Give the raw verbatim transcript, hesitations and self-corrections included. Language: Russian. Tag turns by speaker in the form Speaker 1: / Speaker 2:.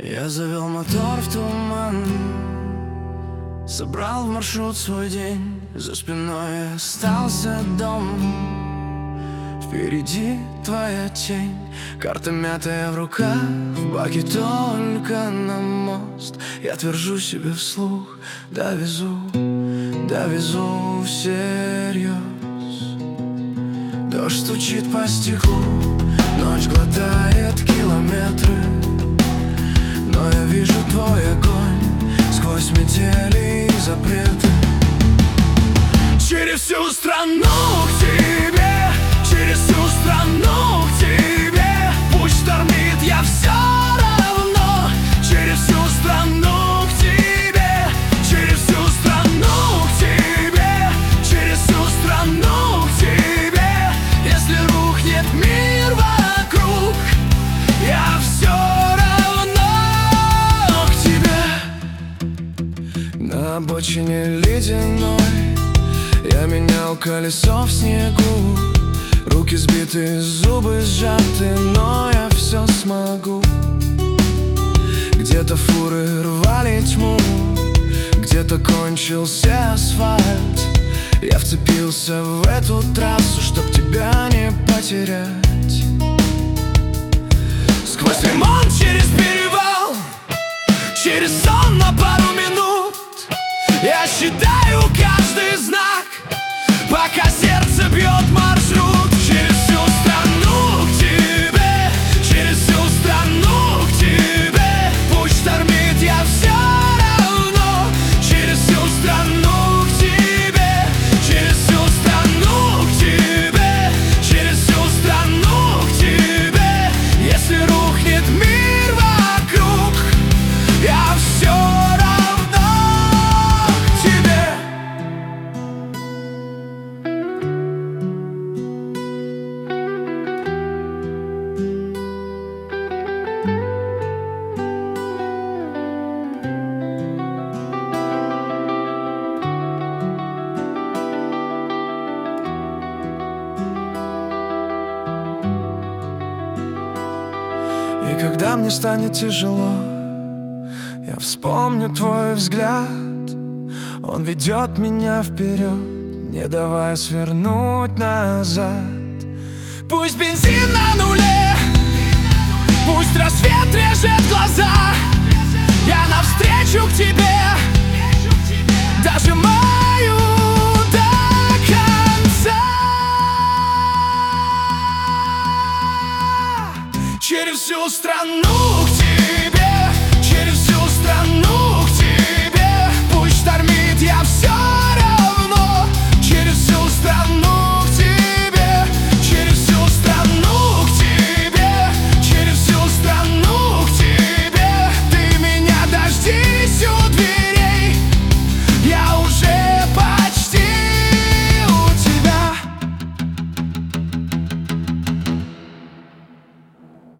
Speaker 1: Я завел мотор в туман, собрал в маршрут свой день. За спиной остался дом, впереди твоя тень. Карта мятая в руках, в баке только на мост. Я твержу себе вслух: довезу, довезу всерьез. Дождь стучит по стеклу, ночь глотает километры, но я вижу твой огонь сквозь метели и запреты. Через всю страну к тебе, через всю страну к тебе. Пусть штормит, я все равно. Через всю страну к тебе, через всю страну к тебе, через всю страну к тебе. Если рухнет мир вокруг, я все равно к тебе. На обочине ледяной я менял колесо в снегу. Руки сбиты, зубы сжаты, но я все смогу. Где-то фуры рвали тьму, где-то кончился асфальт. Я вцепился в эту трассу, чтоб тебя не потерять. Сквозь ремонт, через перевал, через сон на пару минут. Я считаю каждый знак, пока сердце бьет маршрут. Через всю страну к тебе, через всю страну к тебе. Пусть штормит, я все равно. Через всю страну к тебе, через всю страну к тебе, через всю страну к тебе. Если рухнет мир вокруг, я все равно к тебе. И когда мне станет тяжело, я вспомню твой взгляд. Он ведет меня вперед, не давая свернуть назад. Пусть бензин на нуле, пусть рассвет режет глаза. Я навстречу к тебе дожимаю до конца. Через всю страну